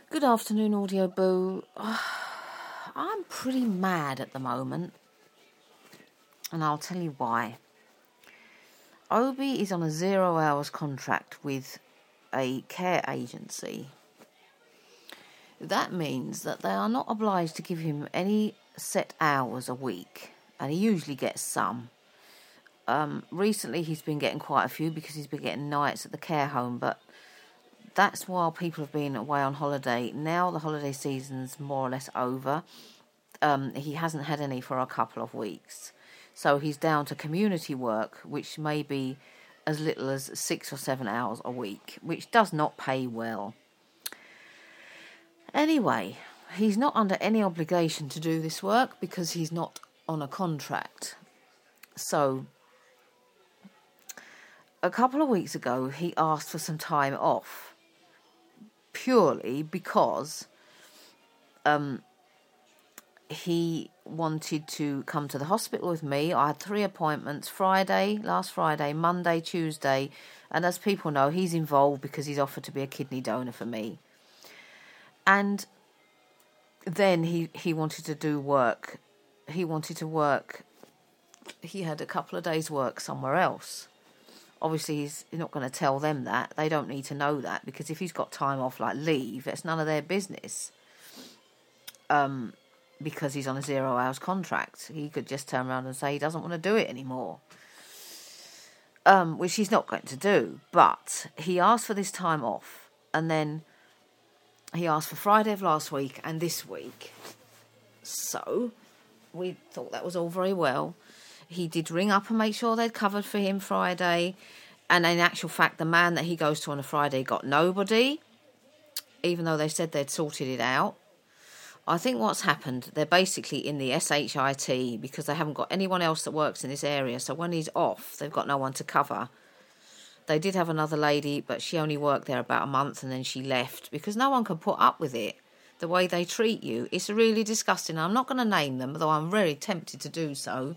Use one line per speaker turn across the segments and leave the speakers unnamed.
Good afternoon, Audio Boo. I'm pretty mad at the moment, and I'll tell you why. Obi is on a 0 hours contract with a care agency. That means that they are not obliged to give him any set hours a week, and he usually gets some. Recently he's been getting quite a few because he's been getting nights at the care home, but that's while people have been away on holiday. Now the holiday season's more or less over. He hasn't had any for a couple of weeks. So he's down to community work, which may be as little as 6 or 7 hours a week, which does not pay well. Anyway, he's not under any obligation to do this work because he's not on a contract. So a couple of weeks ago, he asked for some time off, purely because he wanted to come to the hospital with me. I had 3 appointments, last Friday, Monday, Tuesday, and as people know, he's involved because he's offered to be a kidney donor for me. And then he wanted to do work. He wanted to work. He had a couple of days' work somewhere else. Obviously, he's not going to tell them that. They don't need to know that, because if he's got time off, like leave, it's none of their business. Because he's on a 0 hours contract. He could just turn around and say he doesn't want to do it anymore. Which he's not going to do. But he asked for this time off. And then he asked for Friday of last week and this week. So we thought that was all very well. He did ring up and make sure they'd covered for him Friday. And in actual fact, the man that he goes to on a Friday got nobody, even though they said they'd sorted it out. I think what's happened, they're basically in the SHIT because they haven't got anyone else that works in this area. So when he's off, they've got no one to cover. They did have another lady, but she only worked there about a month and then she left because no one can put up with it. The way they treat you, it's really disgusting. I'm not going to name them, though I'm very tempted to do so.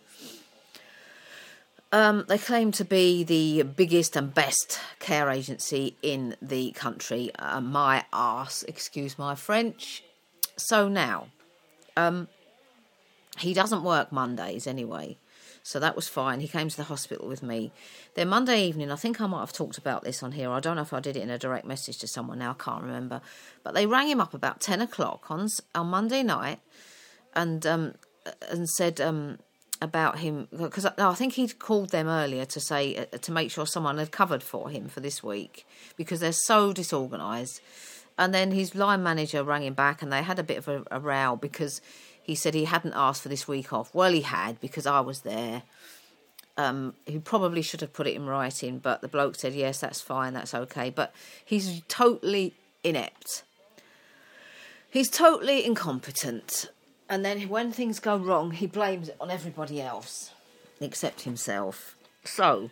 They claim to be the biggest and best care agency in the country. My arse, excuse my French. So now, he doesn't work Mondays anyway, so that was fine. He came to the hospital with me. Then Monday evening, I think I might have talked about this on here. I don't know if I did it in a direct message to someone now, I can't remember. But they rang him up about 10 o'clock on Monday night and said about him, because I think he'd called them earlier to say to make sure someone had covered for him for this week because they're so disorganised. And then his line manager rang him back and they had a bit of a row because he said he hadn't asked for this week off. Well, he had, because I was there. He probably should have put it in writing, but the bloke said, yes, that's fine, that's okay. But he's totally inept. He's totally incompetent. And then when things go wrong, he blames it on everybody else except himself. So,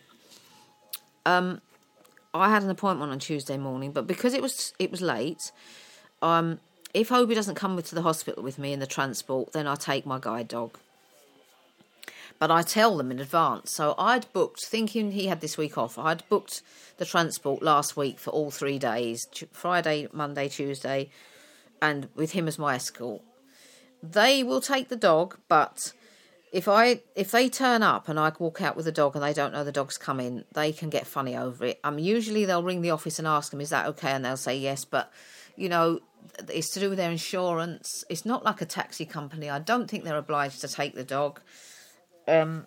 I had an appointment on Tuesday morning, but because it was late, if Obi doesn't come to the hospital with me in the transport, then I take my guide dog. But I tell them in advance. So I'd booked, thinking he had this week off, I'd booked the transport last week for all 3 days, Friday, Monday, Tuesday, and with him as my escort. They will take the dog, but if they turn up and I walk out with the dog and they don't know the dog's coming, they can get funny over it. Usually they'll ring the office and ask them, is that okay? And they'll say yes, but, it's to do with their insurance. It's not like a taxi company. I don't think they're obliged to take the dog. And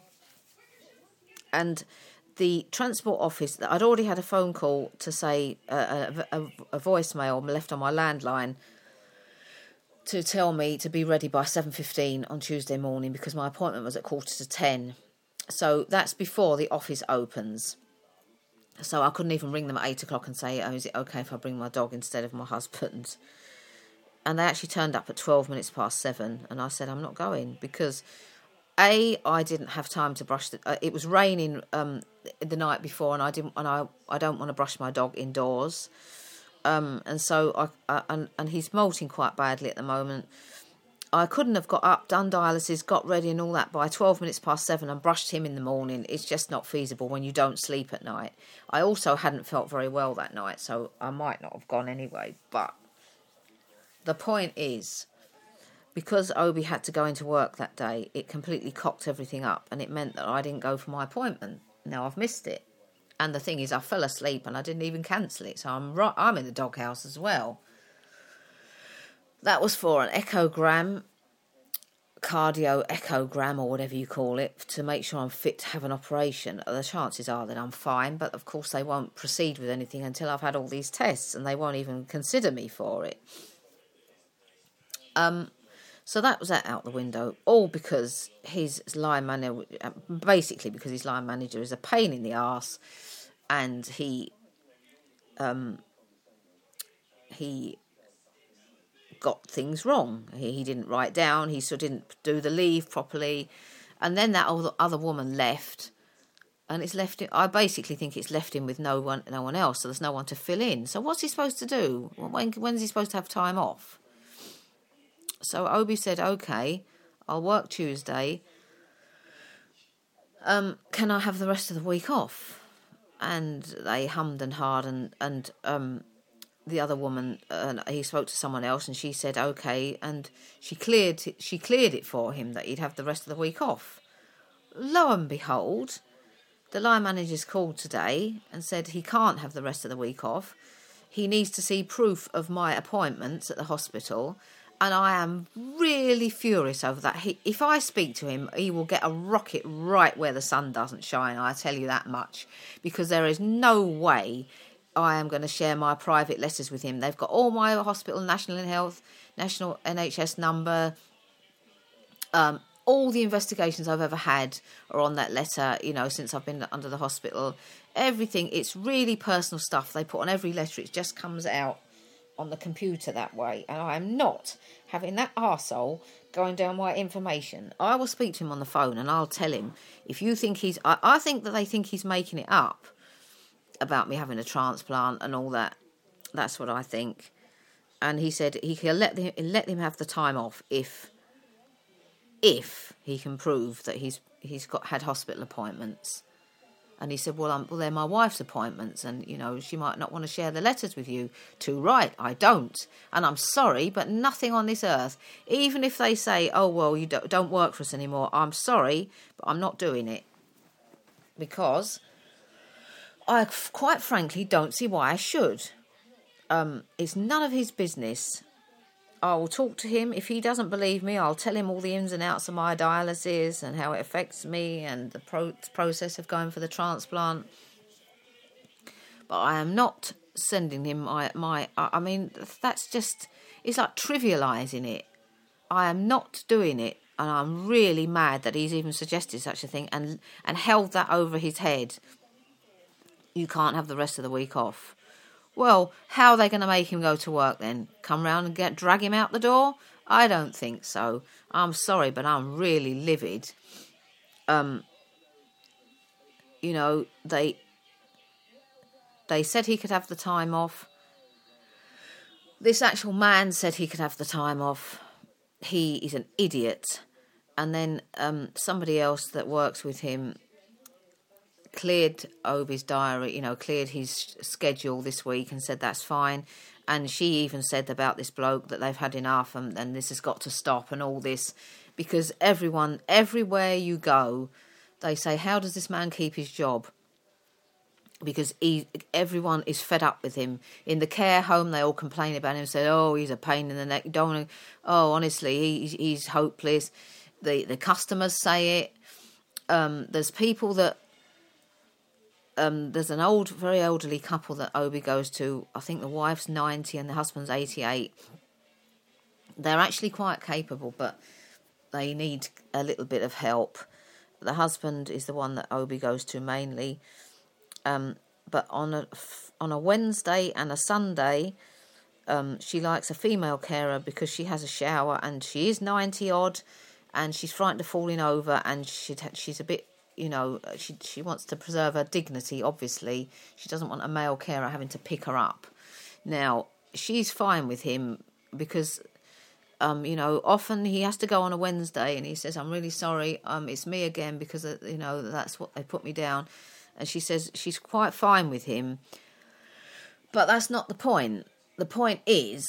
the transport office, I'd already had a phone call to say, a voicemail left on my landline to tell me to be ready by 7:15 on Tuesday morning because my appointment was at 9:45. So that's before the office opens. So I couldn't even ring them at 8 o'clock and say, is it okay if I bring my dog instead of my husband? And they actually turned up at 12 minutes past 7 and I said, I'm not going because I didn't have time to brush it was raining the night before and I don't want to brush my dog indoors. And so and he's molting quite badly at the moment. I couldn't have got up, done dialysis, got ready and all that by 12 minutes past 7 and brushed him in the morning. It's just not feasible when you don't sleep at night. I also hadn't felt very well that night, so I might not have gone anyway. But The point is, because Obi had to go into work that day, it completely cocked everything up, and it meant that I didn't go for my appointment. Now I've missed it. And the thing is, I fell asleep and I didn't even cancel it, so I'm in the doghouse as well. That was for an echogram, cardio echogram, or whatever you call it, to make sure I'm fit to have an operation. The chances are that I'm fine, but of course they won't proceed with anything until I've had all these tests, and they won't even consider me for it. So that was that out the window, all because his line manager, basically because his line manager is a pain in the arse, and he got things wrong. He didn't write down, he sort of didn't do the leave properly, and then that other woman left, and it's left him. I basically think it's left him with no one else, so there's no one to fill in. So what's he supposed to do? When's he supposed to have time off? So Obi said, okay, I'll work Tuesday. Can I have the rest of the week off? And they hummed and hawed, and the other woman, he spoke to someone else, and she said, okay, and she cleared it for him that he'd have the rest of the week off. Lo and behold, the line manager's called today and said he can't have the rest of the week off. He needs to see proof of my appointments at the hospital. And I am really furious over that. If I speak to him, he will get a rocket right where the sun doesn't shine, I tell you that much. Because there is no way I am going to share my private letters with him. They've got all my hospital, national NHS number. All the investigations I've ever had are on that letter, since I've been under the hospital. Everything, it's really personal stuff they put on every letter. It just comes out on the computer that way, and I am not having that arsehole going down my information. I will speak to him on the phone and I'll tell him, if you think I think that they think he's making it up about me having a transplant and all that. That's what I think. And he said he can let him have the time off if he can prove that he's had hospital appointments. And he said, well, they're my wife's appointments, and, she might not want to share the letters with you. Too right, I don't. And I'm sorry, but nothing on this earth, even if they say, oh, well, you don't work for us anymore, I'm sorry, but I'm not doing it. Because I, quite frankly, don't see why I should. It's none of his business. I will talk to him. If he doesn't believe me, I'll tell him all the ins and outs of my dialysis and how it affects me and the process of going for the transplant. But I am not sending him I mean, that's just, it's like trivialising it. I am not doing it, and I'm really mad that he's even suggested such a thing and held that over his head. You can't have the rest of the week off. Well, how are they going to make him go to work then? Come round and drag him out the door? I don't think so. I'm sorry, but I'm really livid. They said he could have the time off. This actual man said he could have the time off. He is an idiot. And then somebody else that works with him cleared Obi's diary, cleared his schedule this week and said that's fine. And she even said about this bloke that they've had enough and this has got to stop and all this. Because everywhere you go, they say, how does this man keep his job? Because everyone is fed up with him. In the care home, they all complain about him, say, oh, he's a pain in the neck. Honestly, he's hopeless. The customers say it. There's people that... there's an very elderly couple that Obi goes to. I think the wife's 90 and the husband's 88. They're actually quite capable, but they need a little bit of help. The husband is the one that Obi goes to mainly. But on a Wednesday and a Sunday, she likes a female carer because she has a shower and she is 90 odd and she's frightened of falling over and she's a bit... she wants to preserve her dignity, obviously. She doesn't want a male carer having to pick her up. Now, she's fine with him because, often he has to go on a Wednesday and he says, I'm really sorry, it's me again because, that's what they put me down. And she says she's quite fine with him. But that's not the point. The point is,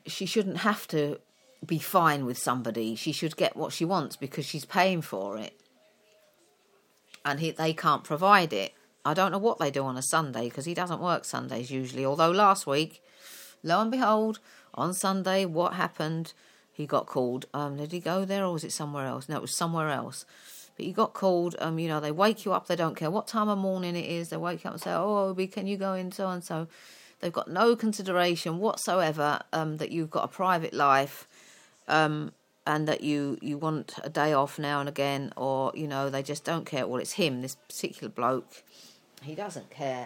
she shouldn't have to be fine with somebody. She should get what she wants because she's paying for it. And they can't provide it. I don't know what they do on a Sunday because he doesn't work Sundays usually. Although last week, lo and behold, on Sunday, what happened? He got called. Did he go there or was it somewhere else? No, it was somewhere else. But he got called. They wake you up. They don't care what time of morning it is. They wake you up and say, "Oh, Obi, can you go in so and so?" They've got no consideration whatsoever that you've got a private life, and that you want a day off now and again, or they just don't care. Well, it's him, this particular bloke. He doesn't care.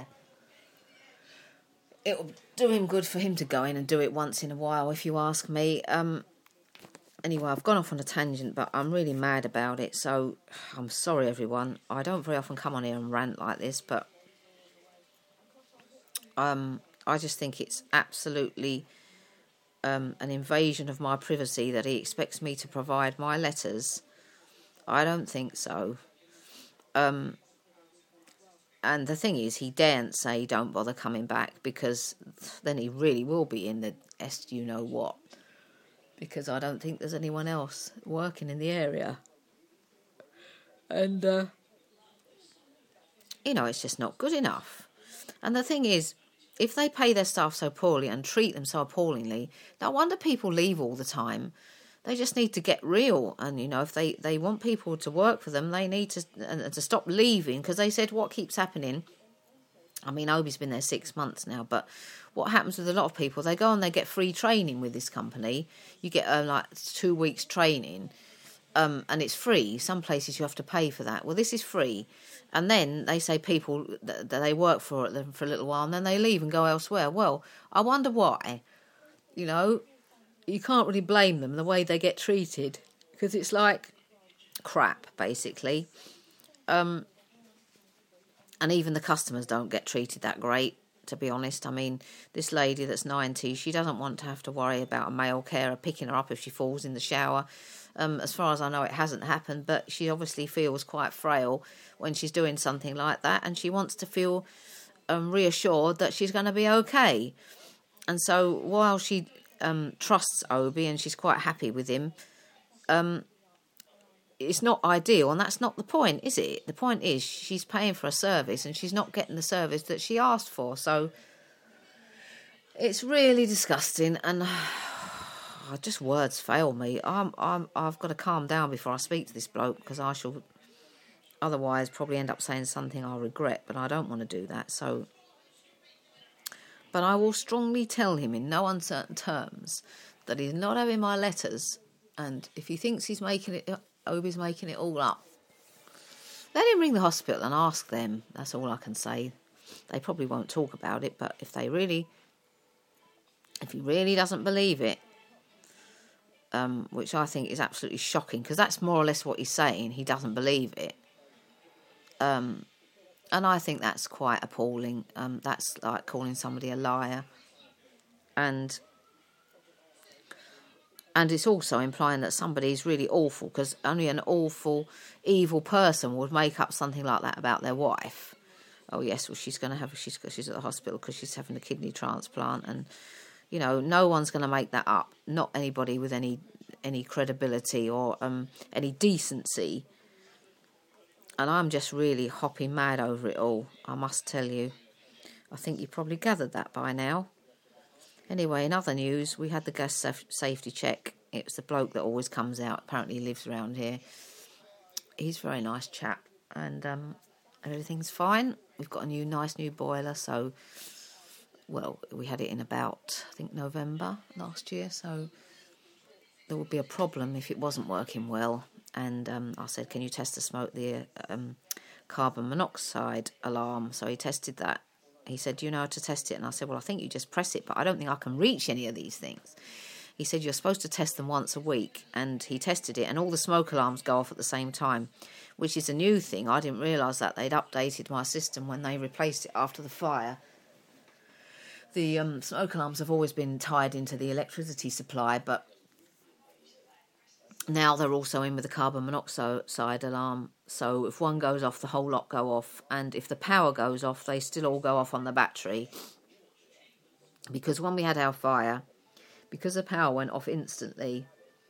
It will do him good for him to go in and do it once in a while, if you ask me. Anyway, I've gone off on a tangent, but I'm really mad about it, so I'm sorry, everyone. I don't very often come on here and rant like this, but I just think it's absolutely an invasion of my privacy that he expects me to provide my letters. I don't think so. And the thing is, he daren't say don't bother coming back, because then he really will be in the you-know-what. Because I don't think there's anyone else working in the area. And, it's just not good enough. And the thing is, if they pay their staff so poorly and treat them so appallingly, no wonder people leave all the time. They just need to get real. And, if they want people to work for them, they need to stop leaving. Because they said what keeps happening, I mean, Obi's been there 6 months now, but what happens with a lot of people, they go and they get free training with this company. You get 2 weeks training, and it's free. Some places you have to pay for that. Well, this is free. And then they say people that they work for them for a little while, and then they leave and go elsewhere. Well, I wonder why. You can't really blame them the way they get treated, because it's like crap, basically. And even the customers don't get treated that great, to be honest. I mean, this lady that's 90, she doesn't want to have to worry about a male carer picking her up if she falls in the shower. As far as I know, it hasn't happened, but she obviously feels quite frail when she's doing something like that, and she wants to feel reassured that she's going to be okay. And so while she trusts Obi and she's quite happy with him, it's not ideal, and that's not the point, is it? The point is she's paying for a service and she's not getting the service that she asked for. So it's really disgusting, and just words fail me. I've got to calm down before I speak to this bloke, because I shall otherwise probably end up saying something I'll regret, but I don't want to do that. So, but I will strongly tell him in no uncertain terms that he's not having my letters, and if he thinks Obi's making it all up, let him ring the hospital and ask them. That's all I can say. They probably won't talk about it, but if he really doesn't believe it, which I think is absolutely shocking, because that's more or less what he's saying. He doesn't believe it. And I think that's quite appalling. That's like calling somebody a liar. And it's also implying that somebody is really awful, because only an awful, evil person would make up something like that about their wife. Oh yes, well she's at the hospital because she's having a kidney transplant, and no one's going to make that up. Not anybody with any credibility or any decency. And I'm just really hopping mad over it all, I must tell you. I think you probably gathered that by now. Anyway, in other news, we had the gas safety check. It was the bloke that always comes out. Apparently he lives around here. He's a very nice chap, and everything's fine. We've got a nice new boiler, so, well, we had it in about, I think, November last year, so there would be a problem if it wasn't working well. And I said, can you test the carbon monoxide alarm? So he tested that. He said, do you know how to test it? And I said, well, I think you just press it, but I don't think I can reach any of these things. He said, you're supposed to test them once a week. And he tested it, and all the smoke alarms go off at the same time, which is a new thing. I didn't realise that they'd updated my system when they replaced it after the fire. The smoke alarms have always been tied into the electricity supply, but now they're also in with the carbon monoxide alarm. So if one goes off, the whole lot go off. And if the power goes off, they still all go off on the battery. Because when we had our fire, because the power went off instantly.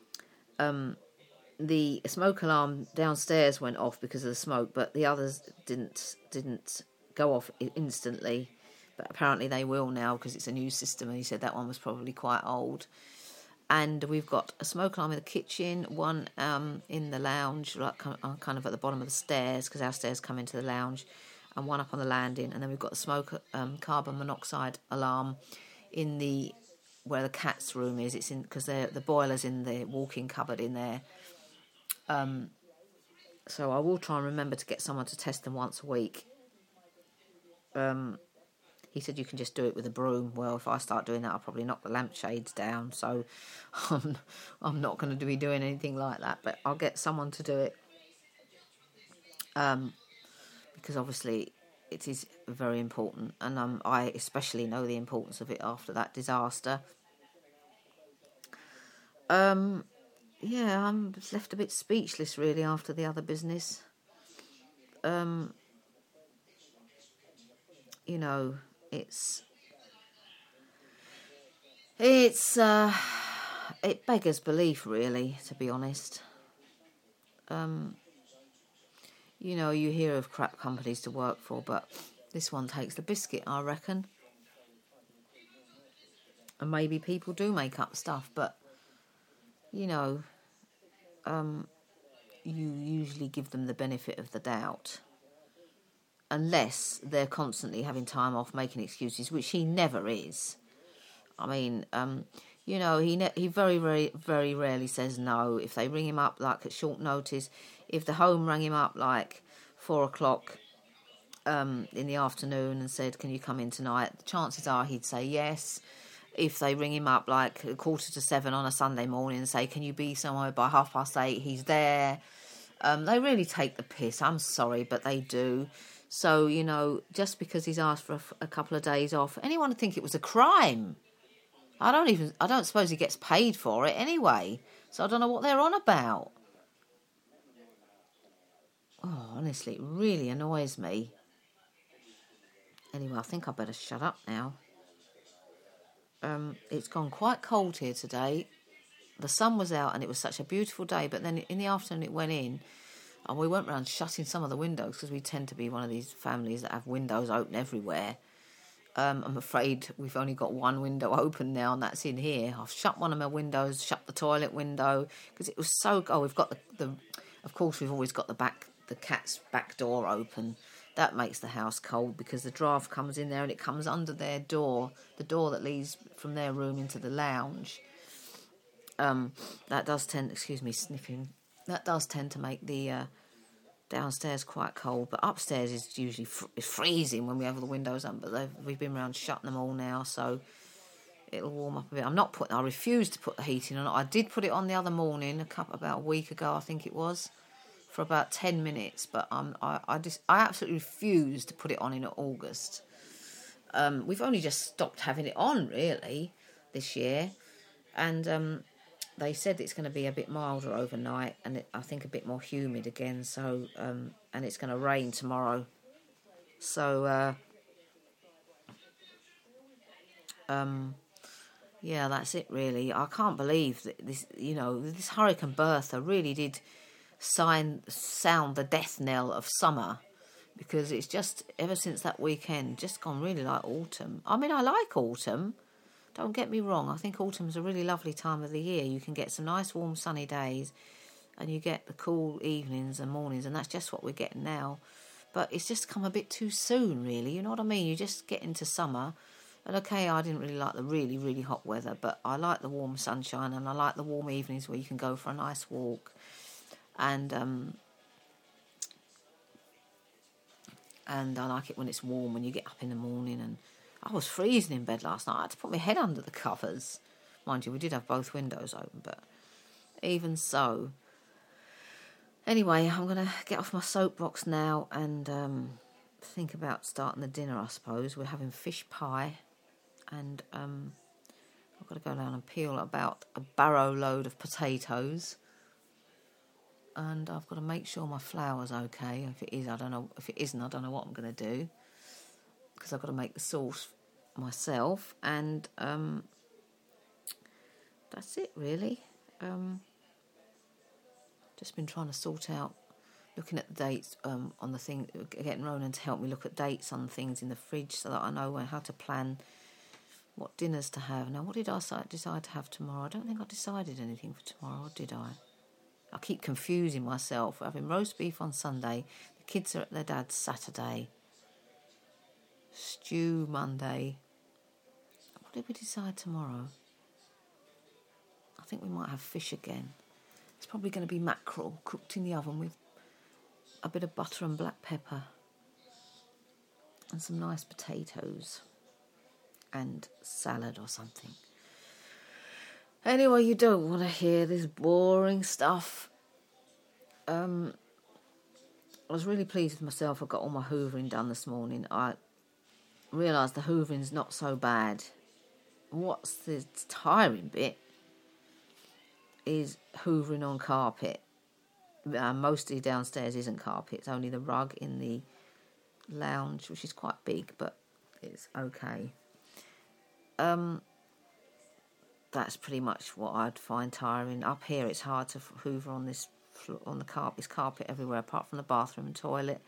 The smoke alarm downstairs went off because of the smoke, but the others didn't go off instantly. But apparently they will now because it's a new system, and he said that one was probably quite old. And we've got a smoke alarm in the kitchen, one in the lounge, like kind of at the bottom of the stairs, because our stairs come into the lounge, and one up on the landing. And then we've got the smoke carbon monoxide alarm in the where the cat's room is. It's in because the boiler's in the walk-in cupboard in there. So I will try and remember to get someone to test them once a week. He said you can just do it with a broom. Well, if I start doing that, I'll probably knock the lampshades down. So I'm not going to be doing anything like that. But I'll get someone to do it. Because obviously it is very important. And I especially know the importance of it after that disaster. Yeah, I'm left a bit speechless really after the other business. You know, it beggars belief really, to be honest. You know, you hear of crap companies to work for, but this one takes the biscuit, I reckon. And maybe people do make up stuff, but you know, you usually give them the benefit of the doubt. Unless they're constantly having time off, making excuses, which he never is. I mean, you know, he very, very, very rarely says no. If they ring him up, like, at short notice, if the home rang him up, like, 4 o'clock in the afternoon and said, can you come in tonight? The chances are he'd say yes. If they ring him up, like, 7:15 on a Sunday morning and say, can you be somewhere by 8:30, he's there. They really take the piss. I'm sorry, but they do. So, you know, just because he's asked for a couple of days off, anyone would think it was a crime. I don't suppose he gets paid for it anyway. So I don't know what they're on about. Oh, honestly, it really annoys me. Anyway, I think I better shut up now. It's gone quite cold here today. The sun was out and it was such a beautiful day, but then in the afternoon it went in. And we went round shutting some of the windows because we tend to be one of these families that have windows open everywhere. I'm afraid we've only got one window open now, and that's in here. I've shut one of my windows, shut the toilet window because it was so. Oh, we've got the. Of course, we've always got the cat's back door open. That makes the house cold because the draft comes in there and it comes under their door, the door that leads from their room into the lounge. That does tend. Excuse me, sniffing. That does tend to make the downstairs quite cold, but upstairs is usually freezing when we have the windows on. But we've been around shutting them all now, so it'll warm up a bit. I refuse to put the heating on. I did put it on the other morning, about a week ago, I think it was, for about 10 minutes. But I absolutely refuse to put it on in August. We've only just stopped having it on really this year, and they said it's going to be a bit milder overnight, and I think a bit more humid again. So, and it's going to rain tomorrow. So, yeah, that's it really. I can't believe that this Hurricane Bertha really did sound the death knell of summer, because it's just ever since that weekend just gone really like autumn. I mean, I like autumn. Don't get me wrong, I think autumn's a really lovely time of the year. You can get some nice warm sunny days and you get the cool evenings and mornings, and that's just what we're getting now. But it's just come a bit too soon, really, you know what I mean? You just get into summer, and okay, I didn't really like the really, really hot weather, but I like the warm sunshine and I like the warm evenings where you can go for a nice walk. And I like it when it's warm, when you get up in the morning. And I was freezing in bed last night. I had to put my head under the covers. Mind you, we did have both windows open, but even so. Anyway, I'm going to get off my soapbox now and think about starting the dinner, I suppose. We're having fish pie, and I've got to go down and peel about a barrow load of potatoes. And I've got to make sure my flour's okay. If it is, I don't know. If it isn't, I don't know what I'm going to do, because I've got to make the sauce myself. And that's it really. Just been trying to sort out, looking at the dates on the thing, getting Ronan to help me look at dates on things in the fridge so that I know how to plan what dinners to have. Now, what did I decide to have tomorrow? I don't think I decided anything for tomorrow, or did I? I keep confusing myself. We're having roast beef on Sunday. The kids are at their dad's Saturday. Stew Monday. What did we decide tomorrow? I think we might have fish again. It's probably going to be mackerel cooked in the oven with a bit of butter and black pepper and some nice potatoes and salad or something. Anyway, you don't want to hear this boring stuff. I was really pleased with myself. I got all my hoovering done this morning. I realised the hoovering's not so bad. What's the tiring bit is hoovering on carpet. Mostly downstairs isn't carpet. It's only the rug in the lounge, which is quite big, but it's okay. That's pretty much what I'd find tiring. Up here, it's hard to hoover on this on the carpet. There's carpet everywhere, apart from the bathroom and toilet.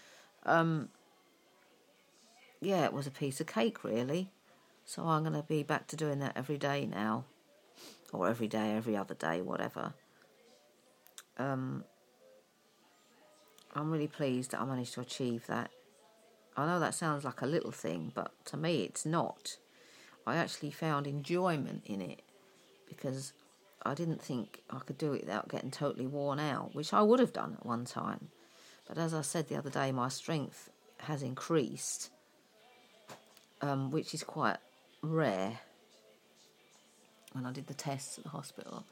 Yeah, it was a piece of cake, really. So I'm going to be back to doing that every day now. Or every day, every other day, whatever. I'm really pleased that I managed to achieve that. I know that sounds like a little thing, but to me it's not. I actually found enjoyment in it because I didn't think I could do it without getting totally worn out, which I would have done at one time. But as I said the other day, my strength has increased, which is quite rare when I did the tests at the hospital.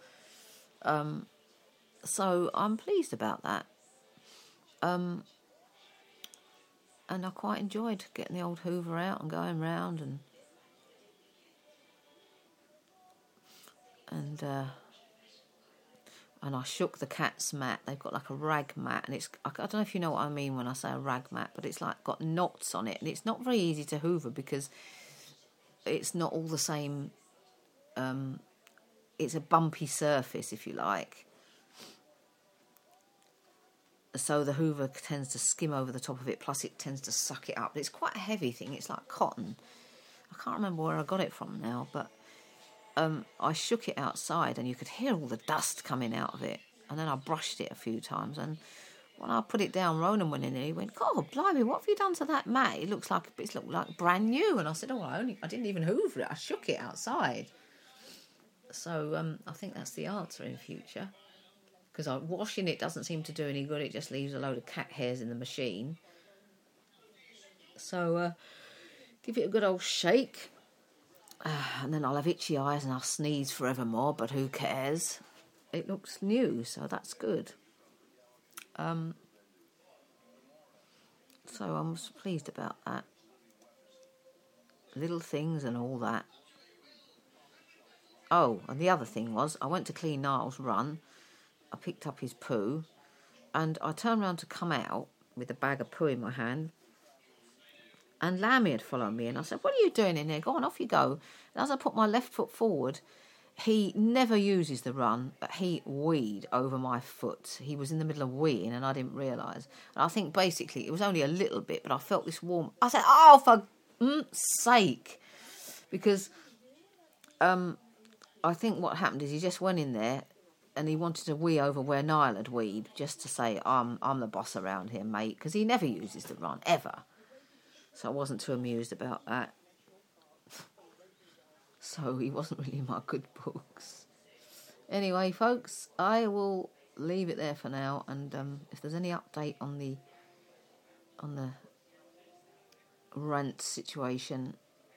So I'm pleased about that. And I quite enjoyed getting the old Hoover out and going round and I shook the cat's mat. They've got like a rag mat, and I don't know if you know what I mean when I say a rag mat, but it's like got knots on it, and it's not very easy to hoover because it's not all the same. It's a bumpy surface, if you like. So the hoover tends to skim over the top of it, plus it tends to suck it up. It's quite a heavy thing. It's like cotton. I can't remember where I got it from now, but I shook it outside and you could hear all the dust coming out of it. And then I brushed it a few times. And when I put it down, Ronan went in and he went, "God, blimey, what have you done to that mat? It looks like brand new." And I said, "Oh, I didn't even hoover it. I shook it outside." So I think that's the answer in future. Because washing it doesn't seem to do any good. It just leaves a load of cat hairs in the machine. So give it a good old shake. And then I'll have itchy eyes and I'll sneeze forevermore, but who cares? It looks new, so that's good. So I'm pleased about that. Little things and all that. Oh, and the other thing was, I went to clean Niall's run. I picked up his poo, and I turned around to come out with a bag of poo in my hand, and Lammy had followed me, and I said, "What are you doing in there? Go on, off you go." And as I put my left foot forward, he never uses the run, but he weed over my foot. He was in the middle of weeing, and I didn't realise. And I think basically it was only a little bit, but I felt this warm. I said, "Oh, for sake," because I think what happened is he just went in there and he wanted to wee over where Niall had weed, just to say, I'm the boss around here, mate, because he never uses the run, ever. So I wasn't too amused about that. So he wasn't really in my good books. Anyway, folks, I will leave it there for now, and if there's any update on the rent situation,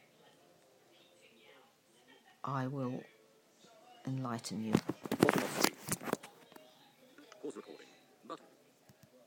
I will enlighten you.
Pause recording.